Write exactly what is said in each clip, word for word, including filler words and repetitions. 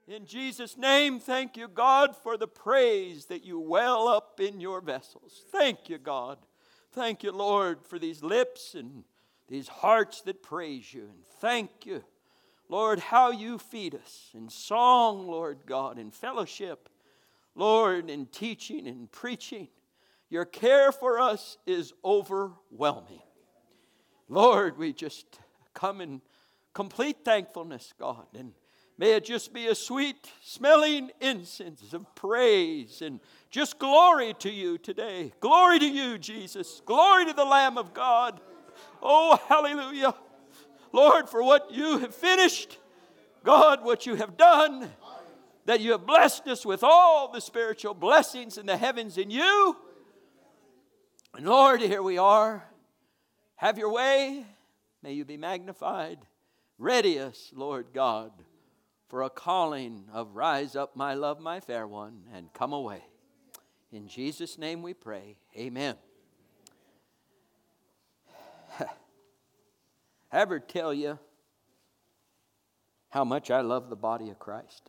In Jesus' name, thank you, God, for the praise that you well up in your vessels. Thank you, God. Thank you, Lord, for these lips and these hearts that praise you. And thank you, Lord, how you feed us in song, Lord God, in fellowship, Lord, in teaching and preaching. Your care for us is overwhelming. Lord, we just come in complete thankfulness, God, and may it just be a sweet smelling incense of praise and just glory to you today. Glory to you, Jesus. Glory to the Lamb of God. Oh, hallelujah. Lord, for what you have finished, God, what you have done, that you have blessed us with all the spiritual blessings in the heavens in you. And Lord, here we are. Have your way. May you be magnified. Ready us, Lord God, for a calling of rise up, my love, my fair one, and come away. In Jesus' name we pray. Amen. I ever tell you how much I love the body of Christ?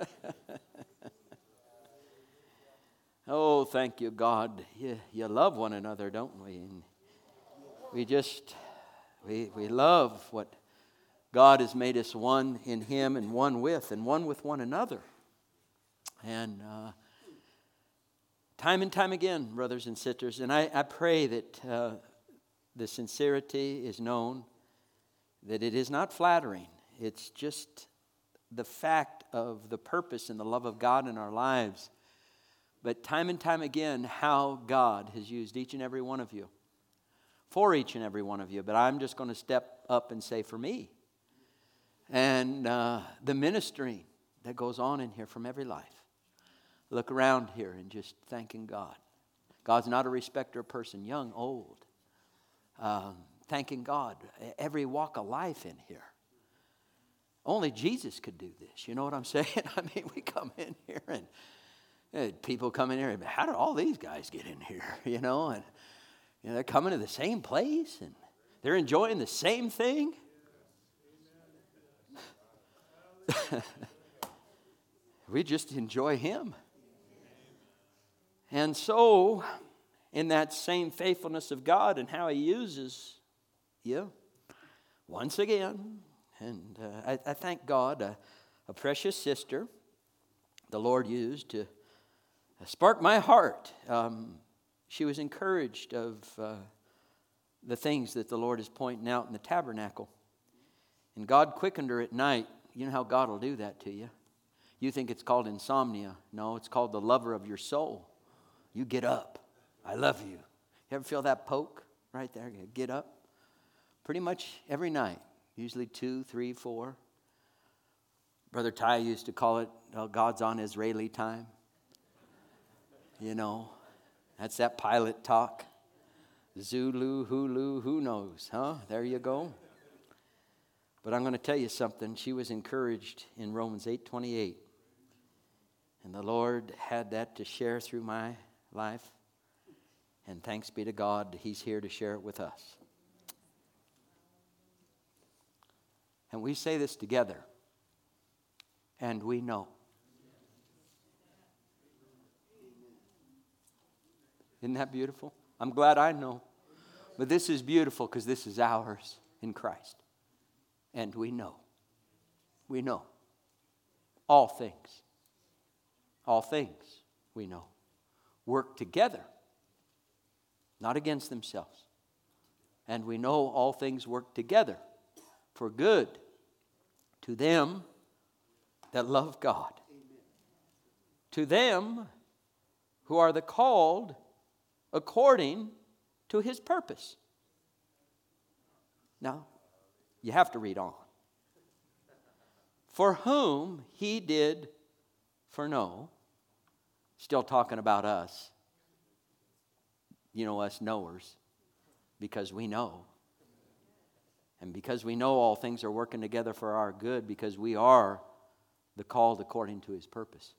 Oh, thank you, God. You, you love one another, don't we? And we just, we, we love what God has made us one in Him and one with, and one with one another. And uh, time and time again, brothers and sisters, and I, I pray that uh, the sincerity is known, that it is not flattering. It's just the fact of the purpose and the love of God in our lives. But time and time again, how God has used each and every one of you, for each and every one of you. But I'm just going to step up and say for me. And uh, the ministry that goes on in here from every life. Look around here and just thanking God. God's not a respecter of person, young, old. Um, thanking God. Every walk of life in here. Only Jesus could do this. You know what I'm saying? I mean, we come in here and, and people come in here and how did all these guys get in here? You know, and you know, they're coming to the same place and they're enjoying the same thing. We just enjoy Him. And so, in that same faithfulness of God and how He uses you, once again, and uh, I, I thank God, uh, a precious sister the Lord used to spark my heart. Um, she was encouraged of uh, the things that the Lord is pointing out in the tabernacle. And God quickened her at night. You know how God will do that to you. You think it's called insomnia. No, it's called the lover of your soul. You get up. I love you. You ever feel that poke right there? Get up. Pretty much every night. Usually two, three, four. Brother Ty used to call it uh, God's on Israeli time. You know, that's that pilot talk. Zulu, Hulu, who knows, huh? There you go. But I'm going to tell you something. She was encouraged in Romans eight twenty-eight. And the Lord had that to share through my life. And thanks be to God, He's here to share it with us. And we say this together. And we know. Isn't that beautiful? I'm glad I know. But this is beautiful because this is ours in Christ. And we know. We know. All things. All things we know. Work together. Not against themselves. And we know all things work together for good to them that love God. Amen. To them who are the called according to His purpose. Now, you have to read on. For whom He did foreknow, still talking about us, you know, us knowers, because we know. And because we know all things are working together for our good, because we are the called according to His purpose.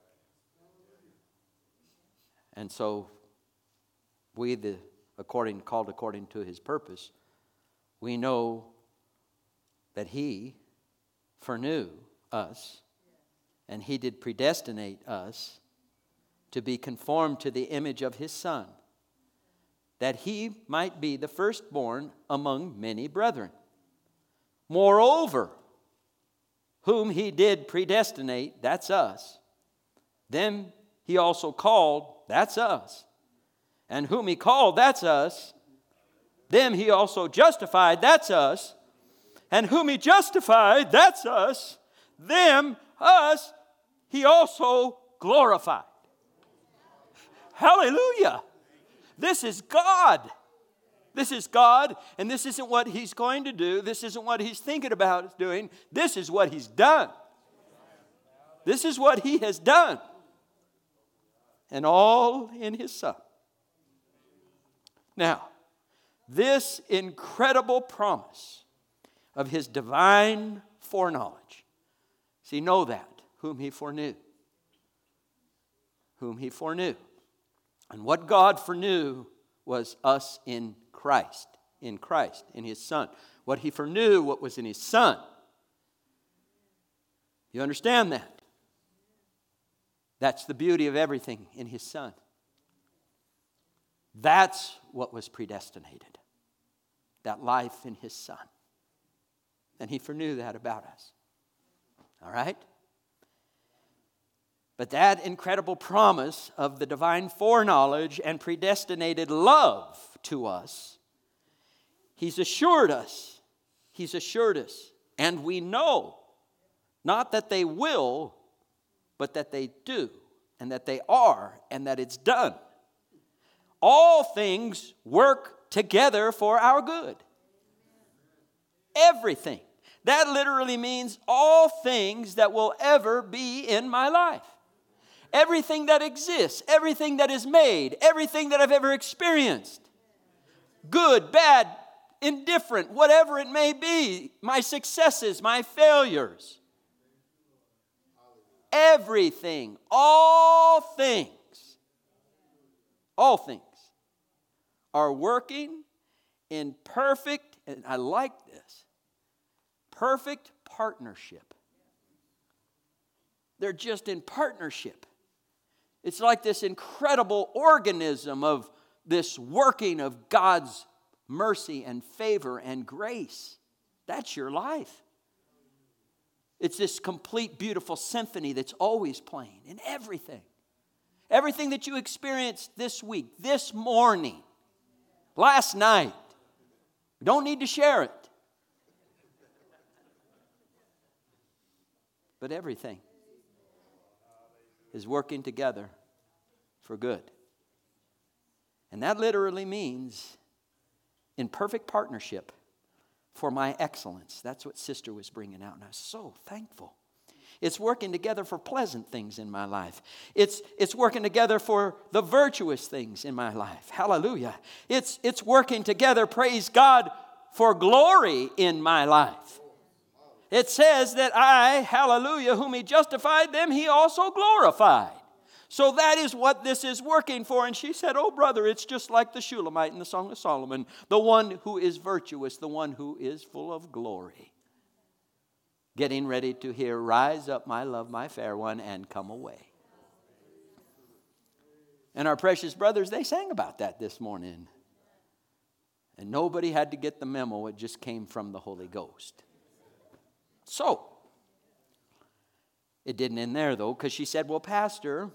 And so, we the according called according to His purpose, we know that He foreknew us And He did predestinate us to be conformed to the image of His Son, that He might be the firstborn among many brethren. Moreover, whom He did predestinate, that's us. Them He also called, that's us. And whom He called, that's us. Them He also justified, that's us. And whom He justified, that's us. Them, us, He also glorified. Hallelujah. This is God. This is God, and this isn't what He's going to do. This isn't what He's thinking about doing. This is what He's done. This is what He has done. And all in His Son. Now, this incredible promise of His divine foreknowledge. See, know that. Whom He foreknew. Whom He foreknew. And what God foreknew was us in Christ. In Christ, in His Son. What He foreknew, what was in His Son. You understand that? That's the beauty of everything in His Son. That's what was predestinated. That life in His Son. And He foreknew that about us. All right? But that incredible promise of the divine foreknowledge and predestinated love to us, He's assured us. He's assured us. And we know, not that they will, but that they do, and that they are, and that it's done. All things work together for our good. Everything. That literally means all things that will ever be in my life. Everything that exists, everything that is made, everything that I've ever experienced. Good, bad, indifferent, whatever it may be. My successes, my failures. Everything, all things, all things are working in perfect, and I like this, perfect partnership. They're just in partnership. It's like this incredible organism of this working of God's mercy and favor and grace. That's your life. It's this complete, beautiful symphony that's always playing in everything. Everything that you experienced this week, this morning, last night. You don't need to share it. But everything is working together for good. And that literally means in perfect partnership for my excellence. That's what Sister was bringing out, and I was so thankful. It's working together for pleasant things in my life. It's, it's working together for the virtuous things in my life. Hallelujah. It's, it's working together, praise God, for glory in my life. It says that I, hallelujah, whom He justified, them He also glorified. So that is what this is working for. And she said, oh, brother, it's just like the Shulamite in the Song of Solomon, the one who is virtuous, the one who is full of glory. Getting ready to hear, rise up, my love, my fair one, and come away. And our precious brothers, they sang about that this morning. And nobody had to get the memo. It just came from the Holy Ghost. So, it didn't end there, though, because she said, well, Pastor,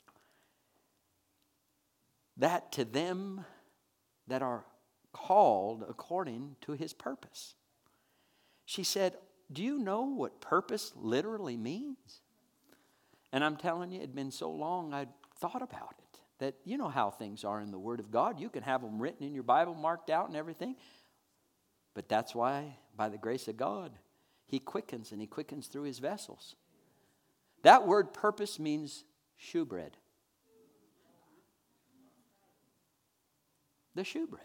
that to them that are called according to His purpose. She said, do you know what purpose literally means? And I'm telling you, it had been so long I'd thought about it. That you know how things are in the Word of God. You can have them written in your Bible, marked out and everything. But that's why, by the grace of God, He quickens, and He quickens through His vessels. That word purpose means shewbread. The shewbread.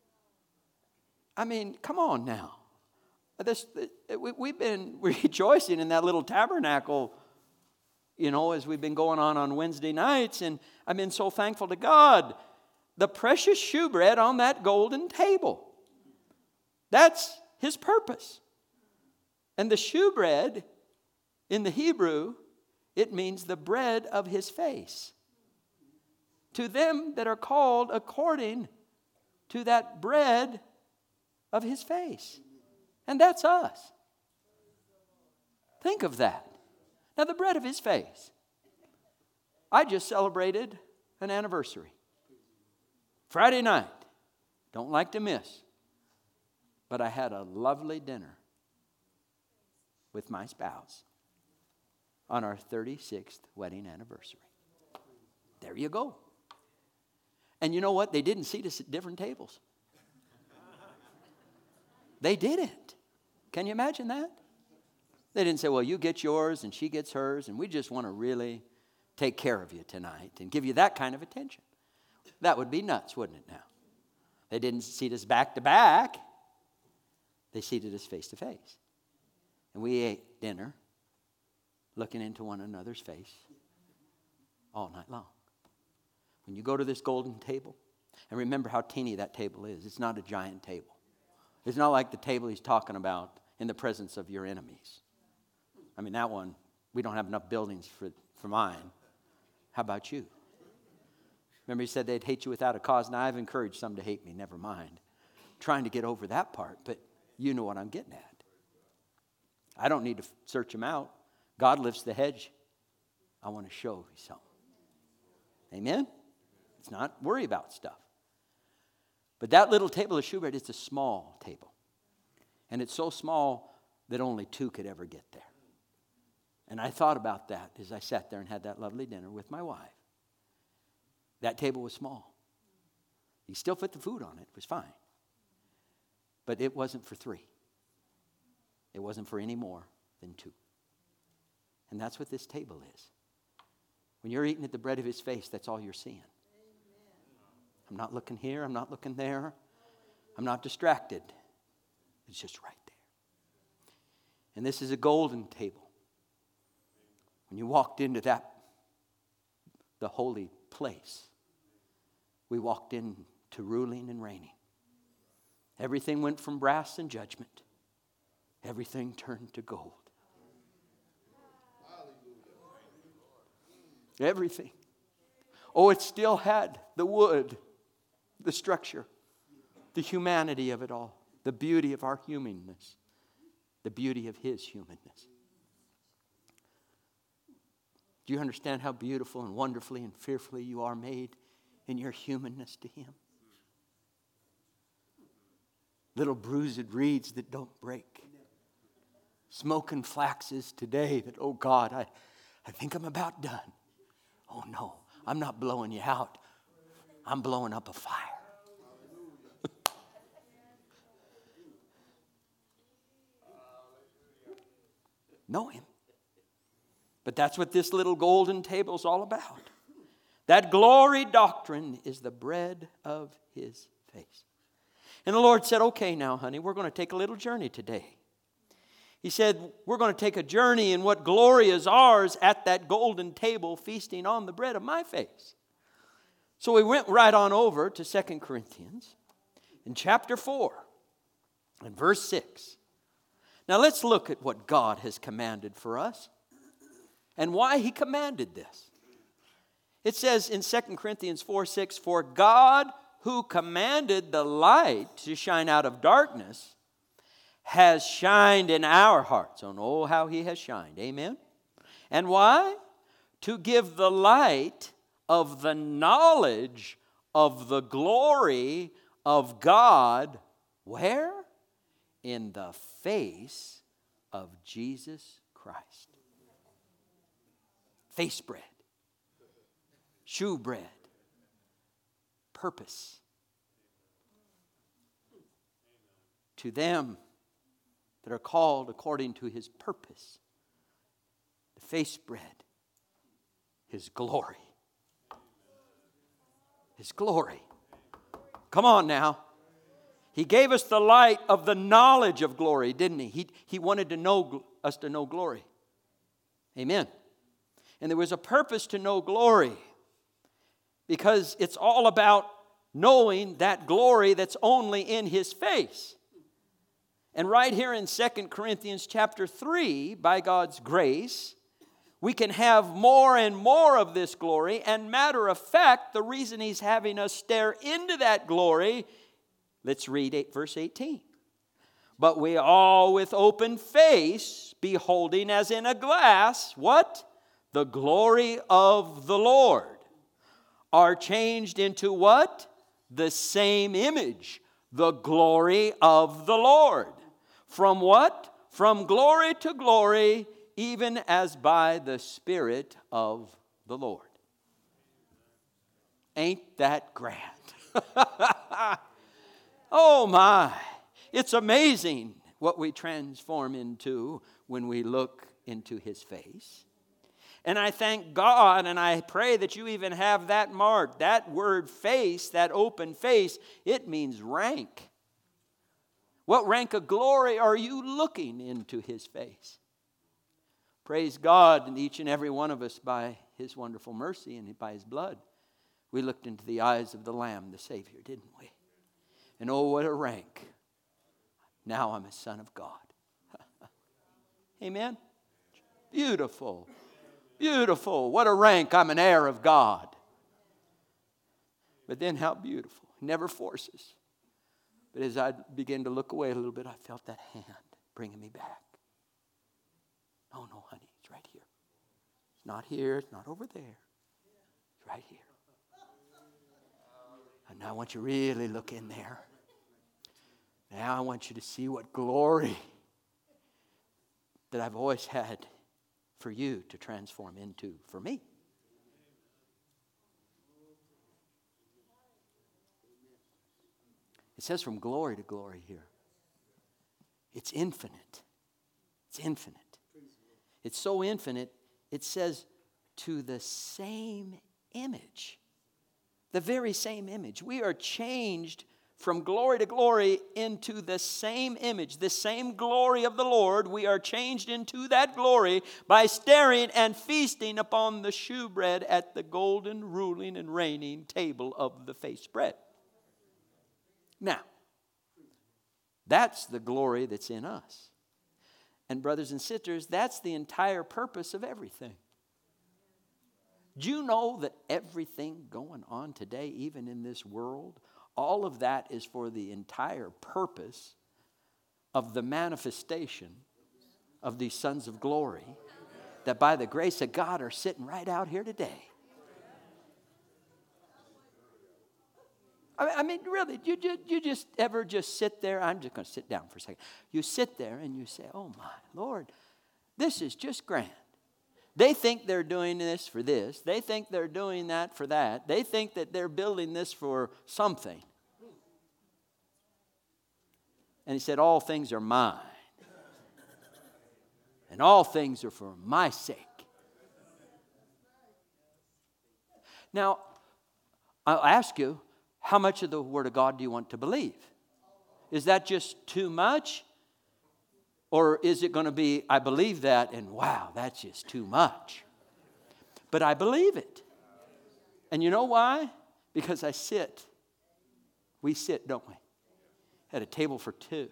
I mean, come on now. This, we've been rejoicing in that little tabernacle, you know, as we've been going on on Wednesday nights. And I've been so thankful to God. The precious shewbread on that golden table. That's His purpose. And the shewbread in the Hebrew It means the bread of his face. To them that are called according to that bread of his face. And that's us. Think of that. Now, the bread of his face. I just celebrated an anniversary. Friday night. Don't like to miss. But I had a lovely dinner with my spouse on our thirty-sixth wedding anniversary. There you go. And you know what? They didn't seat us at different tables. They didn't. Can you imagine that? They didn't say, well, you get yours and she gets hers, and we just want to really take care of you tonight and give you that kind of attention. That would be nuts, wouldn't it now? They didn't seat us back to back. They seated us face to face. And we ate dinner looking into one another's face all night long. When you go to this golden table, and remember how teeny that table is. It's not a giant table. It's not like the table he's talking about in the presence of your enemies. I mean, that one, we don't have enough buildings for, for mine. How about you? Remember he said they'd hate you without a cause. Now I've encouraged some to hate me, never mind. Trying to get over that part, but you know what I'm getting at. I don't need to search them out. God lifts the hedge. I want to show you something. Amen? It's not worry about stuff. But that little table of shewbread, it's a small table. And it's so small that only two could ever get there. And I thought about that as I sat there and had that lovely dinner with my wife. That table was small. You still put the food on it. It was fine. But it wasn't for three. It wasn't for any more than two. And that's what this table is. When you're eating at the bread of his face, that's all you're seeing. I'm not looking here. I'm not looking there. I'm not distracted. It's just right there. And this is a golden table. When you walked into that, the holy place, we walked into ruling and reigning. Everything went from brass and judgment. Everything turned to gold. Everything. Oh, it still had the wood, the structure, the humanity of it all, the beauty of our humanness, the beauty of his humanness. Do you understand how beautiful and wonderfully and fearfully you are made in your humanness to him? Little bruised reeds that don't break. Smoking flaxes today that, oh God, I, I think I'm about done. Oh no, I'm not blowing you out. I'm blowing up a fire. Know him. But that's what this little golden table is all about. That glory doctrine is the bread of his face. And the Lord said, okay now, honey, we're going to take a little journey today. He said, we're going to take a journey in what glory is ours at that golden table, feasting on the bread of my face. So we went right on over to Second Corinthians in chapter four and verse six. Now let's look at what God has commanded for us and why he commanded this. It says in Second Corinthians four six, for God who commanded the light to shine out of darkness has shined in our hearts. Oh, no, how he has shined. Amen. And why? To give the light of the knowledge of the glory of God. Where? In the face of Jesus Christ. Face bread. Shoe bread. Purpose. To them that are called according to his purpose. The face bread. His glory. His glory. Come on now. He gave us the light of the knowledge of glory, didn't he? He, he wanted to know us to know glory. Amen. And there was a purpose to know glory. Because it's all about knowing that glory that's only in his face. And right here in Second Corinthians chapter three, by God's grace, We can have more and more of this glory. And matter of fact, the reason he's having us stare into that glory, let's read eight, verse eighteen. But we all with open face, beholding as in a glass, what? The glory of the Lord, are changed into what? The same image, the glory of the Lord. From what? From glory to glory, even as by the Spirit of the Lord. Ain't that grand? Oh my. It's amazing what we transform into when we look into His face. And I thank God and I pray that you even have that mark. That word face, that open face, it means rank. What rank of glory are you looking into His face? Praise God, and each and every one of us, by His wonderful mercy and by His blood, we looked into the eyes of the Lamb, the Savior, didn't we? And oh, what a rank. Now I'm a son of God. Amen? Beautiful. Beautiful. What a rank. I'm an heir of God. But then how beautiful. He never forces. But as I began to look away a little bit, I felt that hand bringing me back. Oh, no, honey. It's right here. It's not here. It's not over there. It's right here. And now I want you to really look in there. Now I want you to see what glory that I've always had for you to transform into for me. It says from glory to glory here. It's infinite. It's infinite. It's so infinite, it says to the same image. The very same image. We are changed from glory to glory into the same image, the same glory of the Lord. We are changed into that glory by staring and feasting upon the shewbread at the golden ruling and reigning table of the face bread. Now, that's the glory that's in us. And brothers and sisters, that's the entire purpose of everything. Do you know that everything going on today, even in this world, all of that is for the entire purpose of the manifestation of these sons of glory that by the grace of God are sitting right out here today? I mean, really, you, you, you just ever just sit there? I'm just going to sit down for a second. You sit there and you say, oh my Lord, this is just grand. They think they're doing this for this. They think they're doing that for that. They think that they're building this for something. And he said, all things are mine. And all things are for my sake. Now, I'll ask you, how much of the Word of God do you want to believe? Is that just too much? Or is it going to be, I believe that, and wow, that's just too much. But I believe it. And you know why? Because I sit. We sit, don't we? At a table for two.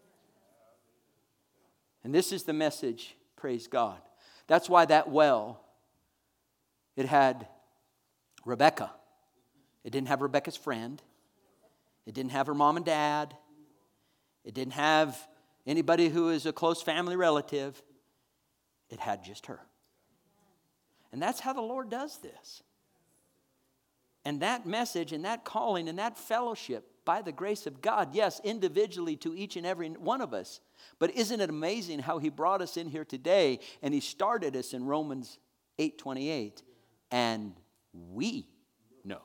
And this is the message, praise God. That's why that well, it had Rebecca. It didn't have Rebecca's friend. It didn't have her mom and dad. It didn't have anybody who is a close family relative. It had just her. And that's how the Lord does this. And that message and that calling and that fellowship by the grace of God, yes, individually to each and every one of us. But isn't it amazing how He brought us in here today and He started us in Romans eight twenty-eight, and we know.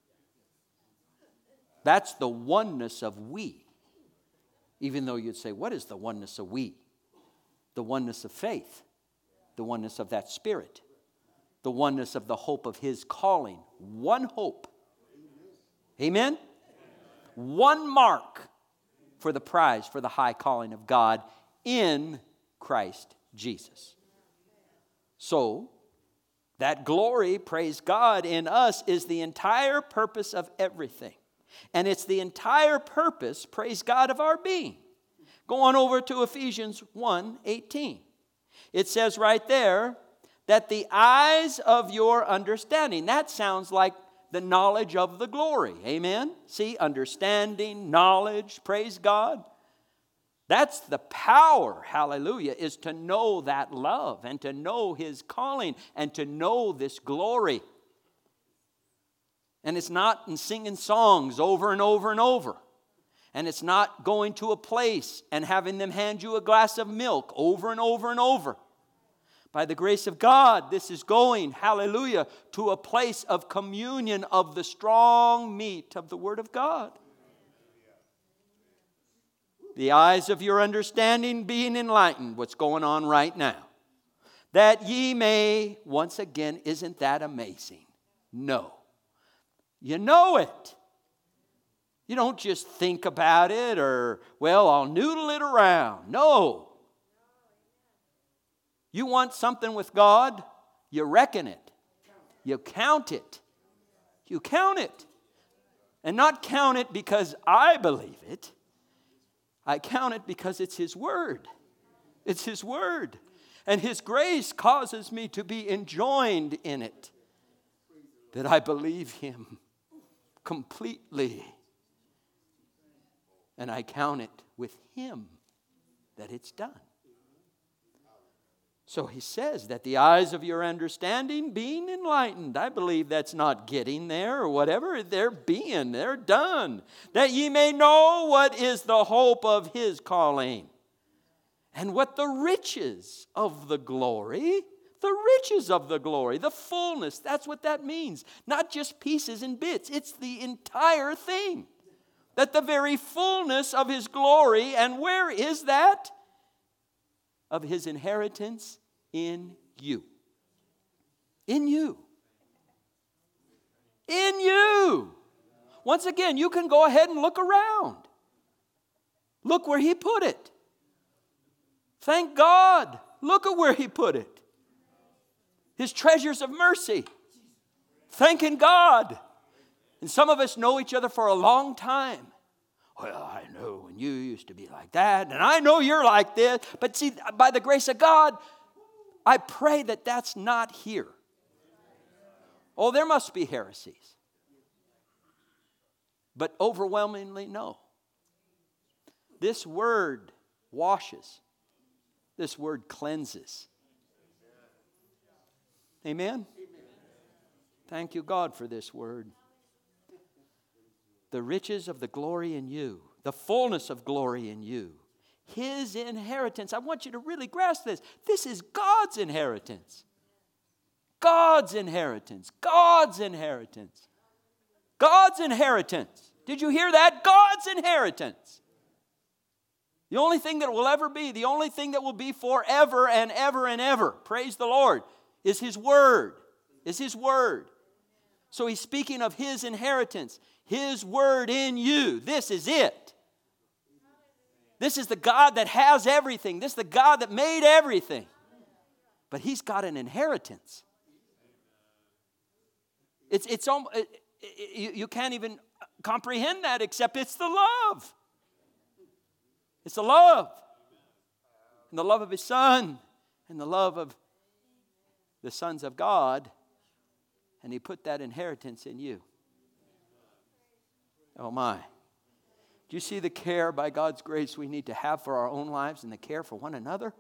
That's the oneness of we. Even though you'd say, what is the oneness of we? The oneness of faith. The oneness of that Spirit. The oneness of the hope of His calling. One hope. Amen? One mark for the prize, for the high calling of God in Christ Jesus. So, that glory, praise God, in us is the entire purpose of everything. And it's the entire purpose, praise God, of our being. Go on over to Ephesians one eighteen. It says right there that the eyes of your understanding, that sounds like the knowledge of the glory. Amen? See, understanding, knowledge, praise God. That's the power, hallelujah, is to know that love and to know His calling and to know this glory. And it's not in singing songs over and over and over. And it's not going to a place and having them hand you a glass of milk over and over and over. By the grace of God, this is going, hallelujah, to a place of communion of the strong meat of the Word of God. The eyes of your understanding being enlightened, what's going on right now. That ye may, once again, isn't that amazing? No. You know it. You don't just think about it or, well, I'll noodle it around. No. You want something with God, you reckon it. You count it. You count it. And not count it because I believe it. I count it because it's His Word. It's His Word. And His grace causes me to be enjoined in it. That I believe Him completely. And I count it with Him that it's done. So He says that the eyes of your understanding being enlightened. I believe that's not getting there or whatever. They're being, they're done. That ye may know what is the hope of His calling. And what the riches of the glory, the riches of the glory, the fullness, that's what that means. Not just pieces and bits, it's the entire thing. That the very fullness of His glory, and where is that? Of His inheritance in you. In you. In you. Once again, you can go ahead and look around. Look where He put it. Thank God. Look at where He put it. His treasures of mercy. Thanking God. And some of us know each other for a long time. Well, I know when you used to be like that, and I know you're like this. But see, by the grace of God, I pray that that's not here. Oh, there must be heresies. But overwhelmingly, no. This word washes. This word cleanses. Amen? Thank you, God, for this word. The riches of the glory in you, the fullness of glory in you, His inheritance. I want you to really grasp this. This is God's inheritance. God's inheritance. God's inheritance. God's inheritance. Did you hear that? God's inheritance. The only thing that will ever be, the only thing that will be forever and ever and ever, praise the Lord, is His Word. Is His Word. So He's speaking of His inheritance. His Word in you. This is it. This is the God that has everything. This is the God that made everything. But He's got an inheritance. It's, it's almost, it, it, you, you can't even comprehend that except it's the love. It's the love. And the love of His Son. And the love of the sons of God. And He put that inheritance in you. Oh my. Do you see the care by God's grace we need to have for our own lives and the care for one another?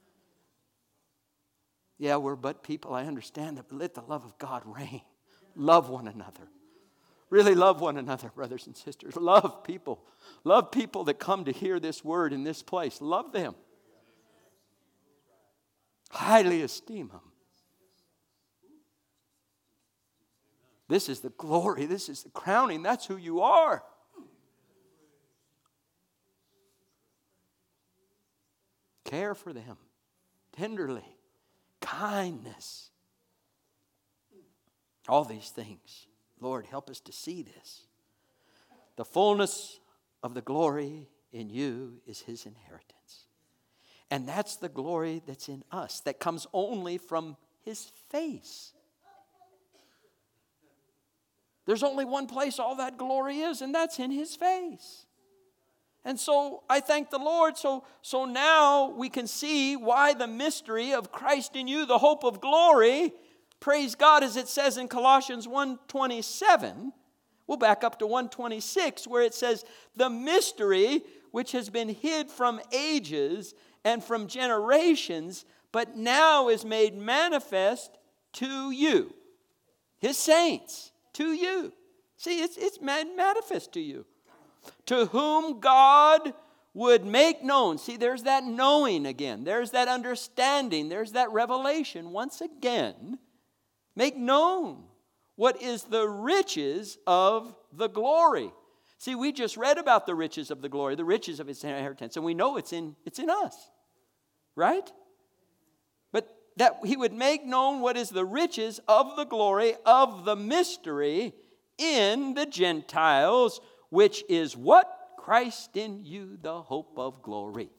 Yeah, we're but people. I understand that. But let the love of God reign. Love one another. Really love one another, brothers and sisters. Love people. Love people that come to hear this word in this place. Love them. Highly esteem them. This is the glory. This is the crowning. That's who you are. Care for them tenderly. Kindness. All these things. Lord, help us to see this. The fullness of the glory in you is His inheritance. And that's the glory that's in us, that comes only from His face. There's only one place all that glory is, and that's in His face. And so I thank the Lord. So, so now we can see why the mystery of Christ in you, the hope of glory, praise God, as it says in Colossians one twenty-seven. We'll back up to one twenty-six, where it says, the mystery which has been hid from ages and from generations, but now is made manifest to you, His saints, to you. See, it's, it's made manifest to you. To whom God would make known. See, there's that knowing again. There's that understanding. There's that revelation once again. Make known what is the riches of the glory. See, we just read about the riches of the glory, the riches of His inheritance, and we know it's in, it's in us. Right? But that He would make known what is the riches of the glory of the mystery in the Gentiles, which is what? Christ in you, the hope of glory.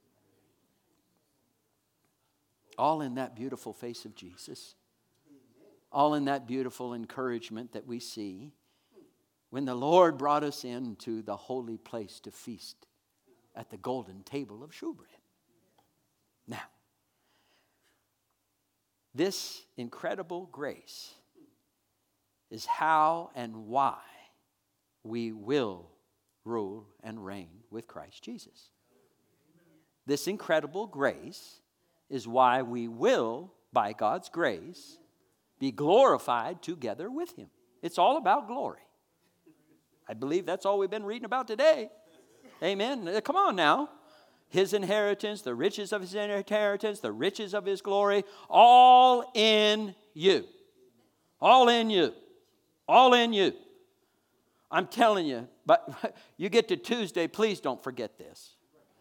All in that beautiful face of Jesus. All in that beautiful encouragement that we see when the Lord brought us into the holy place to feast at the golden table of shewbread. Now, this incredible grace is how and why we will rule and reign with Christ Jesus. This incredible grace is why we will, by God's grace, be glorified together with Him. It's all about glory. I believe that's all we've been reading about today. Amen. Come on now. His inheritance, the riches of His inheritance, the riches of His glory, all in you. All in you. All in you. I'm telling you, but you get to Tuesday, please don't forget this.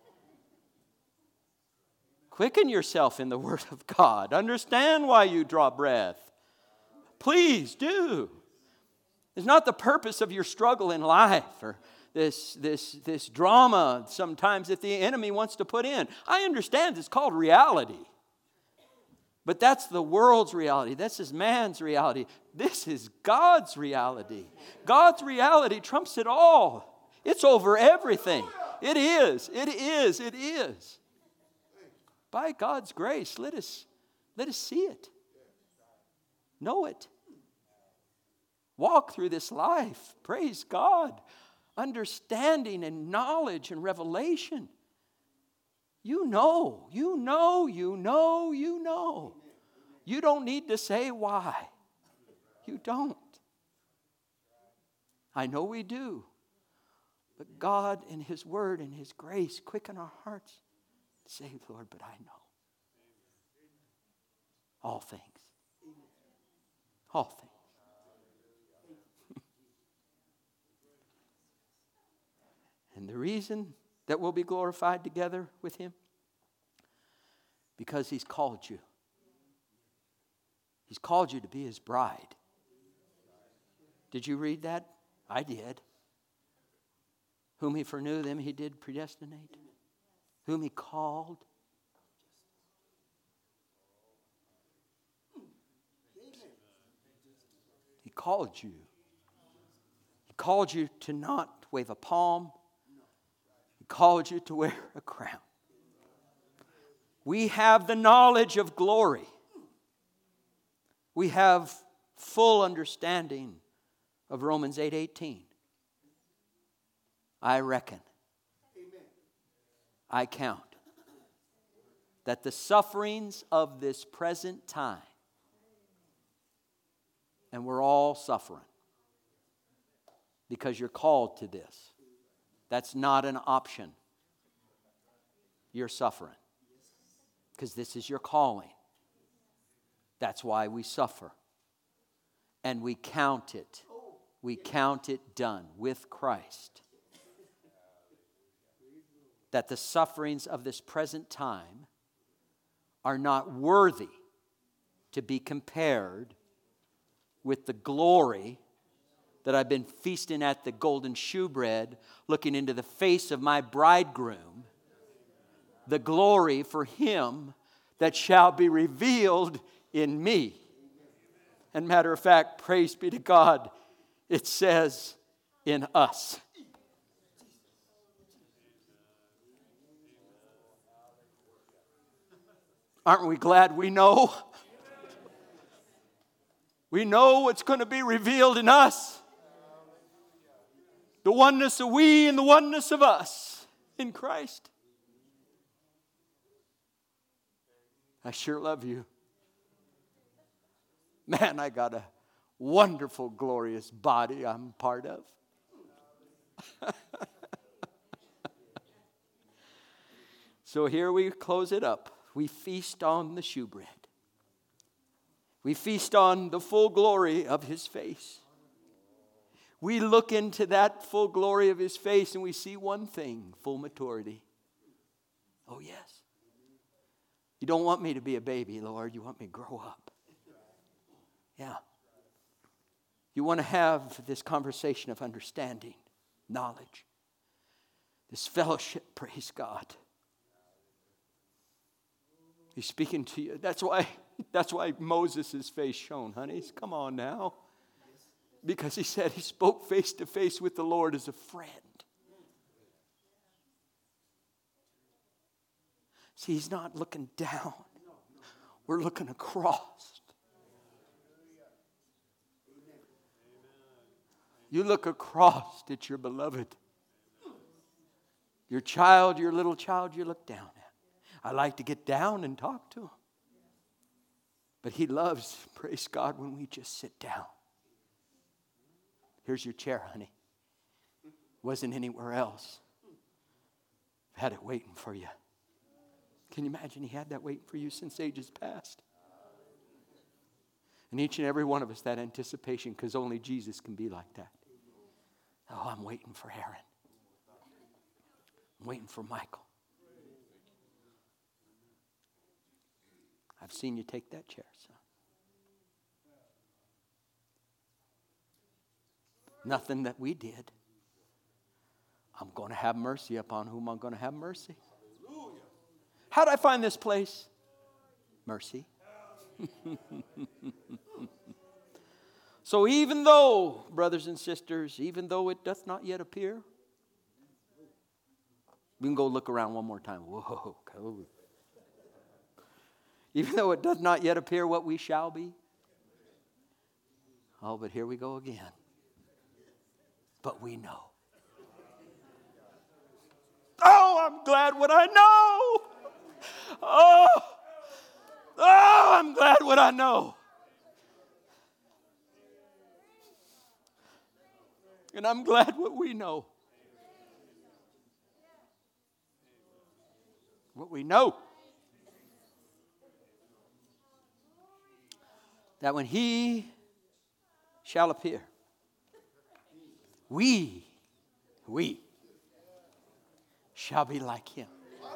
Quicken yourself in the Word of God. Understand why you draw breath. Please do. It's not the purpose of your struggle in life or this, this, this drama sometimes that the enemy wants to put in. I understand it's called reality. But that's the world's reality. This is man's reality. This is God's reality. God's reality trumps it all. It's over everything. It is. It is. It is. By God's grace, let us, let us see it. Know it. Walk through this life. Praise God. Understanding and knowledge and revelation. You know, you know, you know, you know. You don't need to say why. You don't. I know we do. But God and His Word and His grace quicken our hearts to say, Lord, but I know. All things. All things. And the reason that we'll be glorified together with Him? Because He's called you. He's called you to be His bride. Did you read that? I did. Whom He foreknew, them He did predestinate. Whom He called. He called you. He called you to not wave a palm. He called you to wear a crown. We have the knowledge of glory. We have full understanding of Romans eight eighteen. I reckon, I count, that the sufferings of this present time, and we're all suffering because you're called to this. That's not an option. You're suffering because this is your calling. That's why we suffer. And we count it. We count it done with Christ. That the sufferings of this present time are not worthy to be compared with the glory that I've been feasting at the golden shewbread, looking into the face of my bridegroom, the glory for Him that shall be revealed in me. And matter of fact, praise be to God, it says in us. Aren't we glad we know? We know what's going to be revealed in us. The oneness of we and the oneness of us in Christ. I sure love you. Man, I got a wonderful, glorious body I'm part of. So here we close it up. We feast on the shewbread. We feast on the full glory of His face. We look into that full glory of His face and we see one thing, full maturity. Oh yes. You don't want me to be a baby, Lord. You want me to grow up. Yeah. You want to have this conversation of understanding, knowledge, this fellowship, praise God. He's speaking to you. That's why, that's why Moses' face shone, honeys. Come on now. Because he said he spoke face to face with the Lord as a friend. See, he's not looking down. We're looking across. You look across at your beloved. Your child, your little child, you look down at. I like to get down and talk to him. But he loves, praise God, when we just sit down. Here's your chair, honey. Wasn't anywhere else. Had it waiting for you. Can you imagine he had that waiting for you since ages past? And each and every one of us, that anticipation, because only Jesus can be like that. Oh, I'm waiting for Aaron. I'm waiting for Michael. I've seen you take that chair, son. Nothing that we did. I'm going to have mercy upon whom I'm going to have mercy. How did I find this place? Mercy. So even though, brothers and sisters, even though it doth not yet appear, we can go look around one more time. Whoa, go. Even though it does not yet appear what we shall be. Oh, but here we go again. But we know. Oh, I'm glad what I know. Oh, oh, I'm glad what I know. And I'm glad what we know. What we know. That when He shall appear, we, we shall be like Him.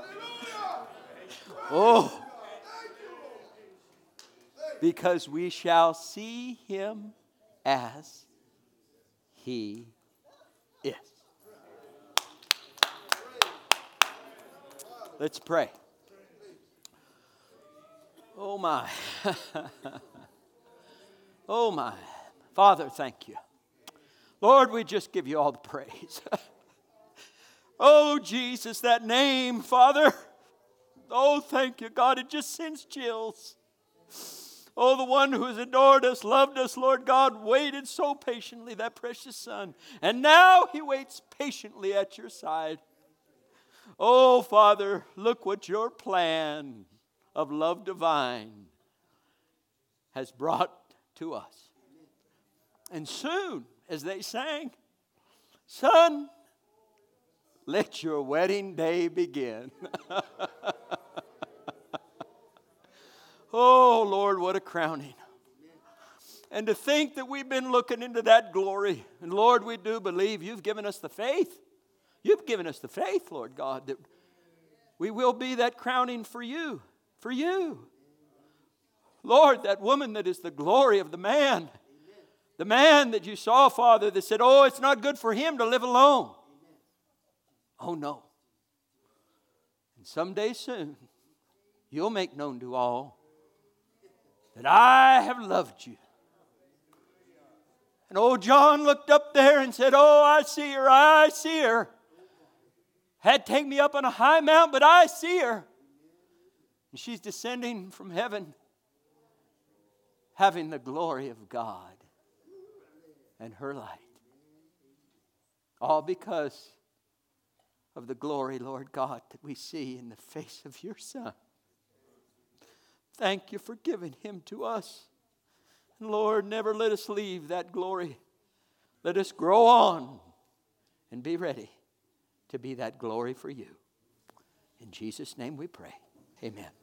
Oh, because we shall see Him as He is. Let's pray. Oh my. Oh my. Father, thank you. Lord, we just give you all the praise. Oh Jesus, that name, Father. Oh, thank you, God. It just sends chills. Oh, the one who has adored us, loved us, Lord God, waited so patiently, that precious Son. And now He waits patiently at your side. Oh, Father, look what your plan of love divine has brought to us. And soon, as they sang, Son, let your wedding day begin. Oh, Lord, what a crowning. And to think that we've been looking into that glory. And Lord, we do believe you've given us the faith. You've given us the faith, Lord God, that we will be that crowning for you. For you. Lord, that woman that is the glory of the man. The man that you saw, Father, that said, oh, it's not good for him to live alone. Oh, no. And someday soon, you'll make known to all that I have loved you. And old John looked up there and said, oh, I see her, I see her. Had to take me up on a high mount, but I see her. And she's descending from heaven, having the glory of God and her light. All because of the glory, Lord God, that we see in the face of your Son. Thank you for giving him to us. And Lord, never let us leave that glory. Let us grow on and be ready to be that glory for you. In Jesus' name we pray. Amen.